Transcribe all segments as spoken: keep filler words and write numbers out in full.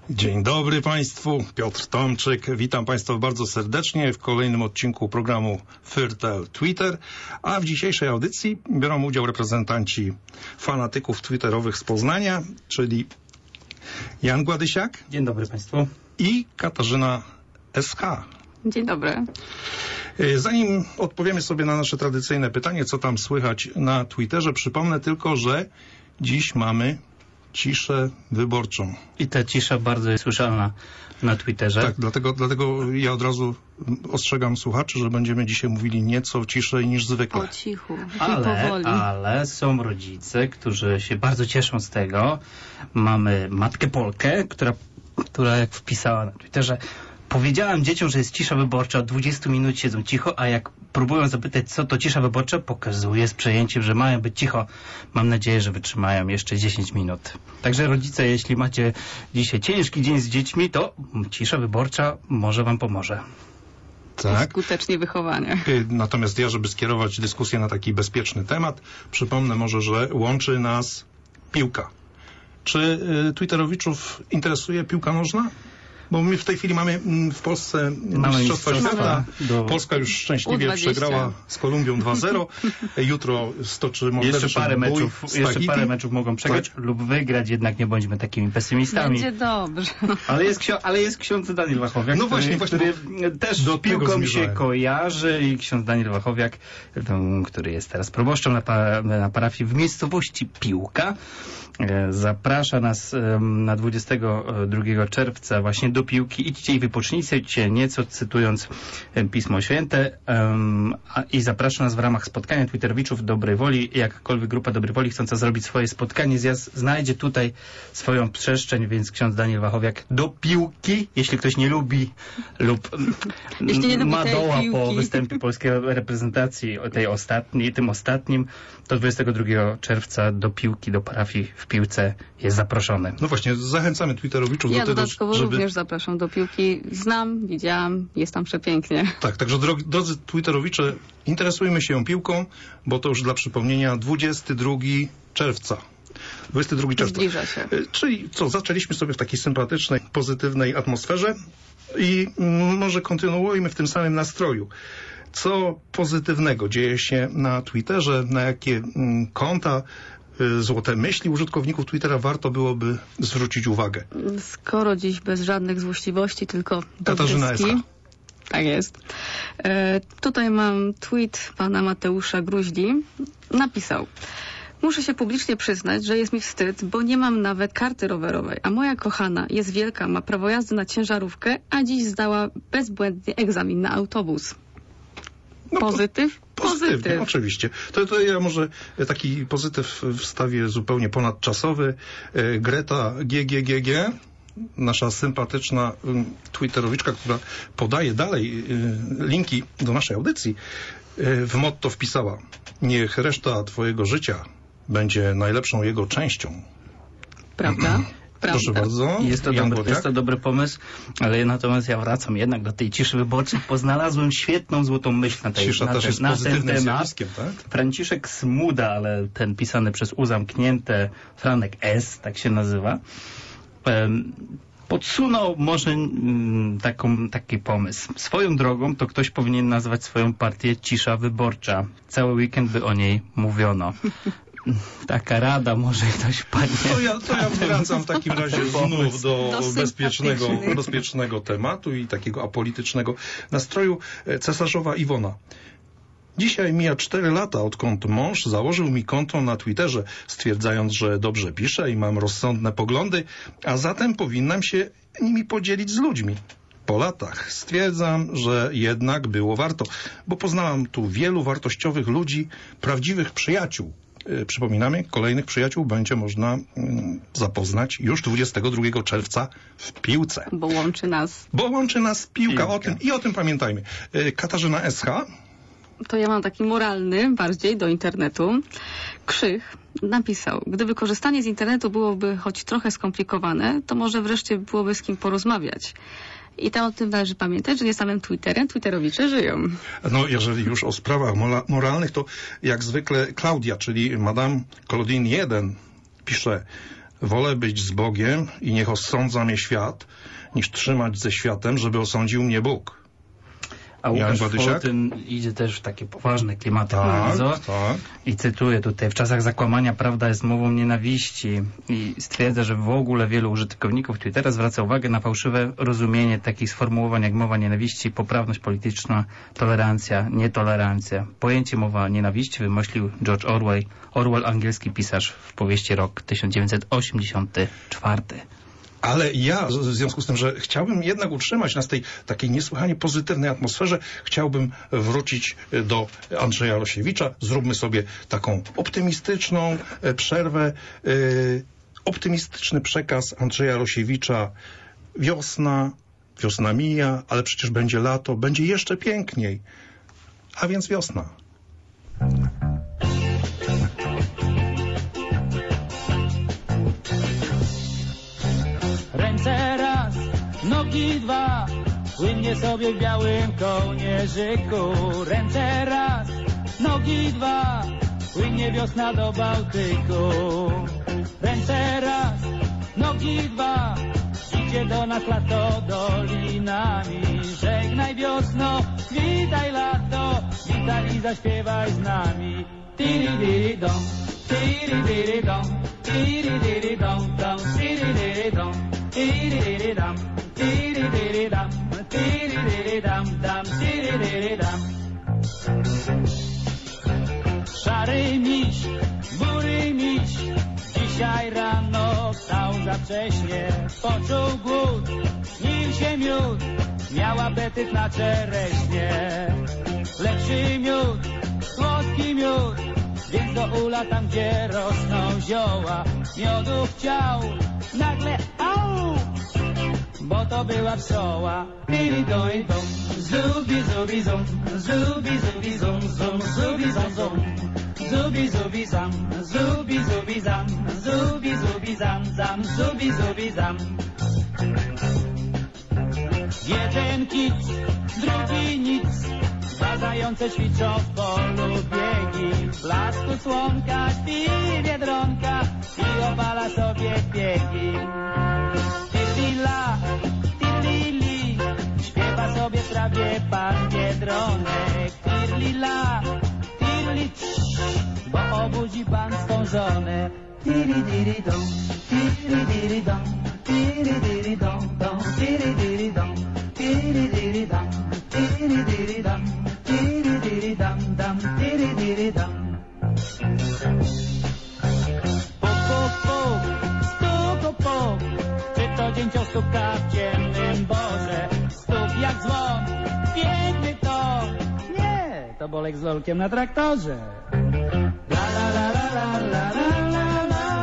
Dzień dobry Państwu, Piotr Tomczyk. Witam Państwa bardzo serdecznie w kolejnym odcinku programu Firtel Twitter, a w dzisiejszej audycji biorą udział reprezentanci fanatyków twitterowych z Poznania, czyli Jan Gładysiak. Dzień dobry Państwu. I Katarzyna S H. Dzień dobry. Zanim odpowiemy sobie na nasze tradycyjne pytanie, co tam słychać na Twitterze, przypomnę tylko, że dziś mamy ciszę wyborczą. I ta cisza bardzo jest słyszalna na Twitterze. Tak, dlatego, dlatego ja od razu ostrzegam słuchaczy, że będziemy dzisiaj mówili nieco ciszej niż zwykle. Po cichu, ale, powoli. ale są rodzice, którzy się bardzo cieszą z tego. Mamy matkę Polkę, która, która jak wpisała na Twitterze: powiedziałam dzieciom, że jest cisza wyborcza, od dwudziestu minut siedzą cicho, a jak próbują zapytać, co to cisza wyborcza, pokazuje z przejęciem, że mają być cicho. Mam nadzieję, że wytrzymają jeszcze dziesięć minut. Także rodzice, jeśli macie dzisiaj ciężki dzień z dziećmi, to cisza wyborcza może wam pomoże. Tak. Skutecznie wychowanie. Natomiast ja, żeby skierować dyskusję na taki bezpieczny temat, przypomnę może, że łączy nas piłka. Czy y, Twitterowiczów interesuje piłka nożna? Bo my w tej chwili mamy w Polsce mamy Mistrzostwa Świata. Do... Polska już szczęśliwie U dwadzieścia przegrała z Kolumbią dwa zero. Jutro stoczy jeszcze parę meczów, jeszcze Tahiti. parę meczów mogą przegrać tak? lub wygrać, jednak nie bądźmy takimi pesymistami. Będzie dobrze. Ale jest, ksio- ale jest ksiądz Daniel Wachowiak, no który, właśnie, właśnie, który też do z piłką się zmierzałem. kojarzy, i ksiądz Daniel Wachowiak, który jest teraz proboszczem na, pa- na parafii w miejscowości Piłka, zaprasza nas na dwudziestego drugiego czerwca właśnie do piłki. Idźcie i wypocznijcie nieco, cytując Pismo Święte, um, a, i zaprasza nas w ramach spotkania Twitterowiczów dobrej woli. Jakkolwiek grupa dobrej woli chcąca zrobić swoje spotkanie, zjazd znajdzie tutaj swoją przestrzeń, więc ksiądz Daniel Wachowiak do piłki, jeśli ktoś nie lubi lub jeśli nie lubi ma tej doła piłki. po występie polskiej reprezentacji, tej ostatniej, tym ostatnim, to dwudziestego drugiego czerwca do piłki, do parafii w Piłce jest zaproszony. No właśnie, zachęcamy Twitterowiczów Ja do tego, dodatkowo żeby... również zapraszam do piłki. Znam, widziałam, jest tam przepięknie. Tak, także drodzy, drodzy Twitterowicze, interesujmy się piłką, bo to już dla przypomnienia dwudziestego drugiego czerwca. dwudziestego drugiego czerwca. Zbliża się. Czyli co, zaczęliśmy sobie w takiej sympatycznej, pozytywnej atmosferze i mm, może kontynuujmy w tym samym nastroju. Co pozytywnego dzieje się na Twitterze, na jakie mm, konta, y, złote myśli użytkowników Twittera warto byłoby zwrócić uwagę? Skoro dziś bez żadnych złośliwości, tylko Katarzyna S H. Tak jest. E, tutaj mam tweet pana Mateusza Gruźli. Napisał: muszę się publicznie przyznać, że jest mi wstyd, bo nie mam nawet karty rowerowej, a moja kochana jest wielka, ma prawo jazdy na ciężarówkę, a dziś zdała bezbłędnie egzamin na autobus. No, Pozytyw? Pozytywnie, Pozytyw. oczywiście. To, to ja może taki pozytyw wstawię zupełnie ponadczasowy. E, Greta G G G G, nasza sympatyczna um, twitterowiczka, która podaje dalej y, linki do naszej audycji, y, w motto wpisała: niech reszta twojego życia będzie najlepszą jego częścią. Prawda? Proszę Prawda. bardzo. Jest to, Jan dobry, Gładysiak. jest to dobry pomysł, ale natomiast ja wracam jednak do tej ciszy wyborczej, bo znalazłem świetną, złotą myśl na, tej, Cisza na, też ten, jest na ten pozytywnym temat. zjawiskiem, tak? Franciszek Smuda, ale ten pisany przez U zamknięte, Franek S, tak się nazywa, um, podsunął może mm, taką, taki pomysł. Swoją drogą to ktoś powinien nazwać swoją partię cisza wyborcza. Cały weekend by o niej mówiono. Taka rada, może ktoś wpadnie. To ja, to ja wracam w takim razie znów do Dosyć bezpiecznego, taktyczny. bezpiecznego tematu i takiego apolitycznego nastroju. Cesarzowa Iwona. Dzisiaj mija cztery lata, odkąd mąż założył mi konto na Twitterze, stwierdzając, że dobrze piszę i mam rozsądne poglądy, a zatem powinnam się nimi podzielić z ludźmi. Po latach stwierdzam, że jednak było warto, bo poznałam tu wielu wartościowych ludzi, prawdziwych przyjaciół. Przypominamy, kolejnych przyjaciół będzie można zapoznać już dwudziestego drugiego czerwca w Piłce. Bo łączy nas. Bo łączy nas piłka, Piłka. o tym i o tym pamiętajmy. Katarzyna S H. To ja mam taki moralny, bardziej do internetu. Krzych napisał: gdyby korzystanie z internetu byłoby choć trochę skomplikowane, to może wreszcie byłoby z kim porozmawiać. I tam o tym należy pamiętać, że nie samym Twitterem Twitterowicze żyją. No, jeżeli już o sprawach mola- moralnych, to jak zwykle Klaudia, czyli Madame Claudine jeden, pisze: Wolę być z Bogiem i niech osądza mnie świat, niż trzymać ze światem, żeby osądził mnie Bóg. A Łukasz Fołtyn idzie też w takie poważne klimaty tak, bardzo. Tak. I cytuję tutaj, w czasach zakłamania prawda jest mową nienawiści i stwierdza, że w ogóle wielu użytkowników Twittera zwraca uwagę na fałszywe rozumienie takich sformułowań jak mowa nienawiści, poprawność polityczna, tolerancja, nietolerancja. Pojęcie mowa nienawiści wymyślił George Orwell, Orwell, angielski pisarz, w powieści Rok tysiąc dziewięćset osiemdziesiąty czwarty. Ale ja, w związku z tym, że chciałbym jednak utrzymać nas w tej takiej niesłychanie pozytywnej atmosferze, chciałbym wrócić do Andrzeja Rosiewicza. Zróbmy sobie taką optymistyczną przerwę. Optymistyczny przekaz Andrzeja Rosiewicza. Wiosna, wiosna mija, ale przecież będzie lato, będzie jeszcze piękniej. A więc wiosna. Ręce raz, nogi dwa, płynie sobie w białym kołnierzyku. Ręce raz, nogi dwa, płynie wiosna do Bałtyku. Ręce raz, nogi dwa, idzie do nas lato dolinami. Żegnaj wiosno, witaj lato, witaj i zaśpiewaj z nami. Tiri-diri-dom, tiri-diri-dom, tiri-diri-dom, dom, tiri-diri-dom. Tiri-diri-dam, tiri-diri-dam, tiri-diri-dam, dam, tiri-diri-dam. Szary miś, bury miś, dzisiaj rano wstał za wcześnie. Poczuł głód, śnił się miód, miał apetyt na czereśnie. Lepszy miód, słodki miód, więc do ula tam, gdzie rosną zioła. Miodu chciał, nagle au, bo to była pszczoła. Tiri-doj-dom, zubi-zubi-zum, zubi-zubi-zum, zum, zubi-zum-zum. Zubi-zubi-zam, zubi-zubi-zam, zubi-zubi-zam, zam, zubi-zubi-zam. Jeden kic, drugi nic, dwa zające ćwiczą w polu biegi. W blasku słonka śpi biedronka i obala sobie biegi. Tirlila, tirlili, śpiewa sobie w trawie pan biedronek. Tirlila, tirli, bo obudzi pan swą żonę. Tiri-diri-dom, tiri-diri-dom, tiri-diri-dom, dom, tiri-diri-dom, tiri-diri-dom, tiri-diri-dom, tiri-diri-dom, dom, tiri-diri-dom. Puk, puk, puk, stuku, puk, czy to dzięciołstukka w ciemnym borze? Stuk jak dzwon, piękny to. Nie, to Bolek z Lolkiem na traktorze. La la la la la la la.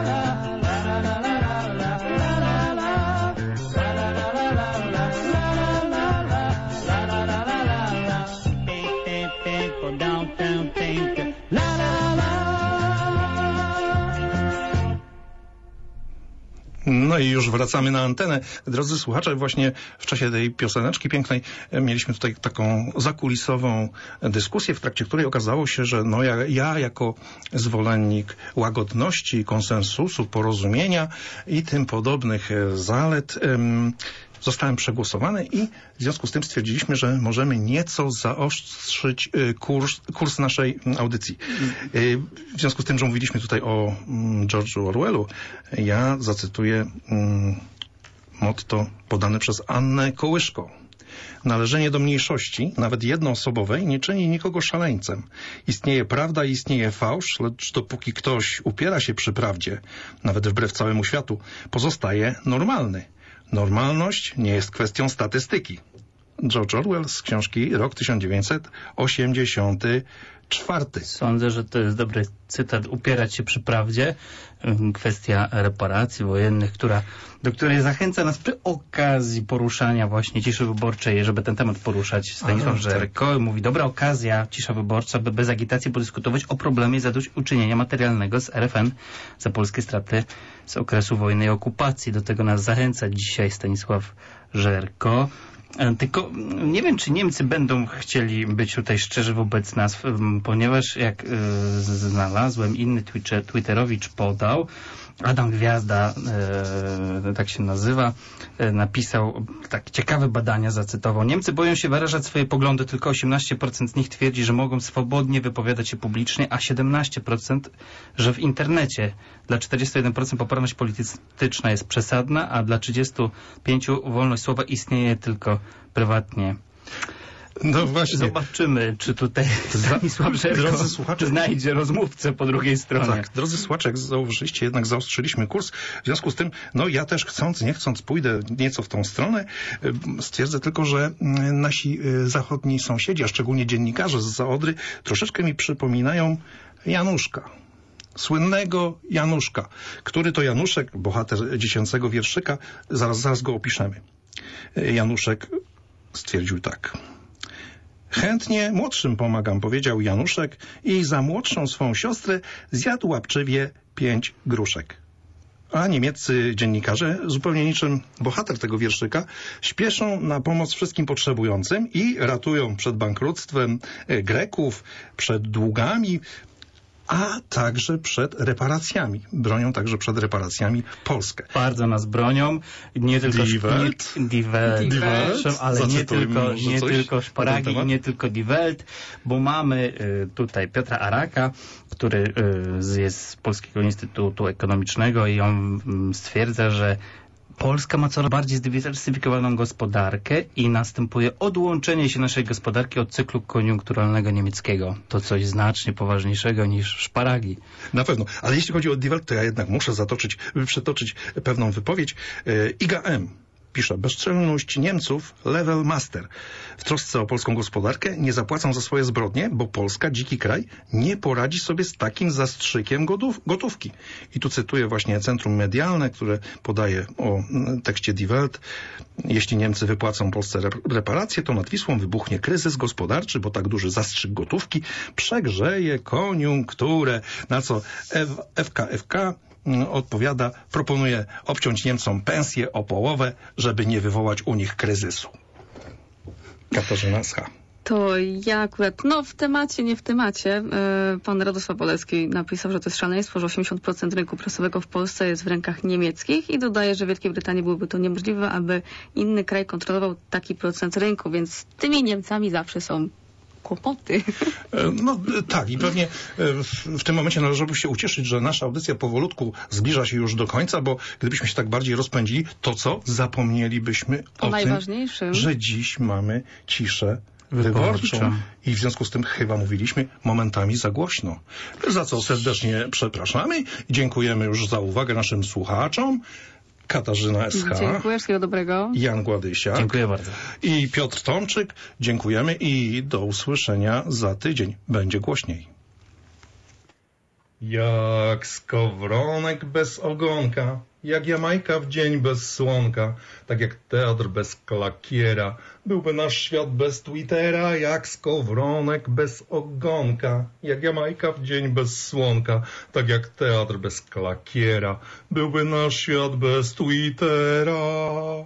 No i już wracamy na antenę. Drodzy słuchacze, właśnie w czasie tej pioseneczki pięknej mieliśmy tutaj taką zakulisową dyskusję, w trakcie której okazało się, że no ja, ja jako zwolennik łagodności, konsensusu, porozumienia i tym podobnych zalet um, zostałem przegłosowany i w związku z tym stwierdziliśmy, że możemy nieco zaostrzyć kurs, kurs naszej audycji. W związku z tym, że mówiliśmy tutaj o George'u Orwellu, ja zacytuję motto podane przez Annę Kołyszko. Należenie do mniejszości, nawet jednoosobowej, nie czyni nikogo szaleńcem. Istnieje prawda i istnieje fałsz, lecz dopóki ktoś upiera się przy prawdzie, nawet wbrew całemu światu, pozostaje normalny. Normalność nie jest kwestią statystyki. George Orwell z książki Rok tysiąc dziewięćset osiemdziesiąty czwarty. Sądzę, że to jest dobry cytat. Upierać się przy prawdzie. Kwestia reparacji wojennych, która, do której zachęca nas przy okazji poruszania właśnie ciszy wyborczej, żeby ten temat poruszać. Stanisław Żerko mówi, dobra okazja, cisza wyborcza, by bez agitacji podyskutować o problemie zadośćuczynienia materialnego z R F N za polskie straty z okresu wojny i okupacji. Do tego nas zachęca dzisiaj Stanisław Żerko. Tylko nie wiem, czy Niemcy będą chcieli być tutaj szczerzy wobec nas, ponieważ jak znalazłem, inny Twitterowicz podał, Adam Gwiazda, e, tak się nazywa, e, napisał tak ciekawe badania, zacytował. Niemcy boją się wyrażać swoje poglądy, tylko osiemnaście procent z nich twierdzi, że mogą swobodnie wypowiadać się publicznie, a siedemnaście procent, że w internecie. Dla czterdziestu jeden procent poprawność polityczna jest przesadna, a dla trzydziestu pięciu procent wolność słowa istnieje tylko prywatnie. No właśnie. Zobaczymy, czy tutaj Stanisław Żerko znajdzie rozmówcę po drugiej stronie. Tak, drodzy słuchacze, jak zauważyliście, jednak zaostrzyliśmy kurs. W związku z tym, no ja też chcąc, nie chcąc, pójdę nieco w tą stronę. Stwierdzę tylko, że nasi zachodni sąsiedzi, a szczególnie dziennikarze z Zaodry, troszeczkę mi przypominają Januszka. Słynnego Januszka. Który to Januszek, bohater dziecięcego wierszyka, zaraz, zaraz go opiszemy. Januszek stwierdził tak. Chętnie młodszym pomagam, powiedział Januszek i za młodszą swą siostrę zjadł łapczywie pięć gruszek. A niemieccy dziennikarze, zupełnie niczym bohater tego wierszyka, śpieszą na pomoc wszystkim potrzebującym i ratują przed bankructwem Greków, przed długami, a także przed reparacjami. Bronią także przed reparacjami Polskę. Bardzo nas bronią. Nie tylko Die Welt, nie, Die Welt, Die Welt. ale nie tylko, nie coś tylko szparagi i nie tylko Die Welt, bo mamy y, tutaj Piotra Araka, który y, jest z Polskiego Instytutu Ekonomicznego i on y, stwierdza, że Polska ma coraz bardziej zdywersyfikowaną gospodarkę i następuje odłączenie się naszej gospodarki od cyklu koniunkturalnego niemieckiego. To coś znacznie poważniejszego niż szparagi. Na pewno. Ale jeśli chodzi o Die Welt, to ja jednak muszę zatoczyć, przetoczyć pewną wypowiedź. I G M pisze, bezczelność Niemców level master. W trosce o polską gospodarkę nie zapłacą za swoje zbrodnie, bo Polska, dziki kraj, nie poradzi sobie z takim zastrzykiem gotów, gotówki. I tu cytuję właśnie Centrum Medialne, które podaje o tekście Die Welt. Jeśli Niemcy wypłacą Polsce reparacje, to nad Wisłą wybuchnie kryzys gospodarczy, bo tak duży zastrzyk gotówki przegrzeje koniunkturę. Na co F K F K odpowiada, proponuje obciąć Niemcom pensję o połowę, żeby nie wywołać u nich kryzysu. Katarzyna S H. To ja akurat, no w temacie, nie w temacie, yy, pan Radosław Bolecki napisał, że to jest szaleństwo, że osiemdziesiąt procent rynku prasowego w Polsce jest w rękach niemieckich i dodaje, że w Wielkiej Brytanii byłoby to niemożliwe, aby inny kraj kontrolował taki procent rynku, więc z tymi Niemcami zawsze są kłopoty. No tak i pewnie w, w tym momencie należałoby się ucieszyć, że nasza audycja powolutku zbliża się już do końca, bo gdybyśmy się tak bardziej rozpędzili, to co? Zapomnielibyśmy o, o najważniejszym, tym, że dziś mamy ciszę wyborczą. I w związku z tym chyba mówiliśmy momentami za głośno. Za co serdecznie przepraszamy i dziękujemy już za uwagę naszym słuchaczom. Katarzyna S H. Dziękuję, wszystkiego dobrego. Jan Gładysiak. Dziękuję bardzo. I Piotr Tomczyk. Dziękujemy i do usłyszenia za tydzień. Będzie głośniej. Jak skowronek bez ogonka, jak Jamajka w dzień bez słonka, tak jak teatr bez klakiera, byłby nasz świat bez Twittera, jak skowronek bez ogonka, jak Jamajka w dzień bez słonka, tak jak teatr bez klakiera, byłby nasz świat bez Twittera.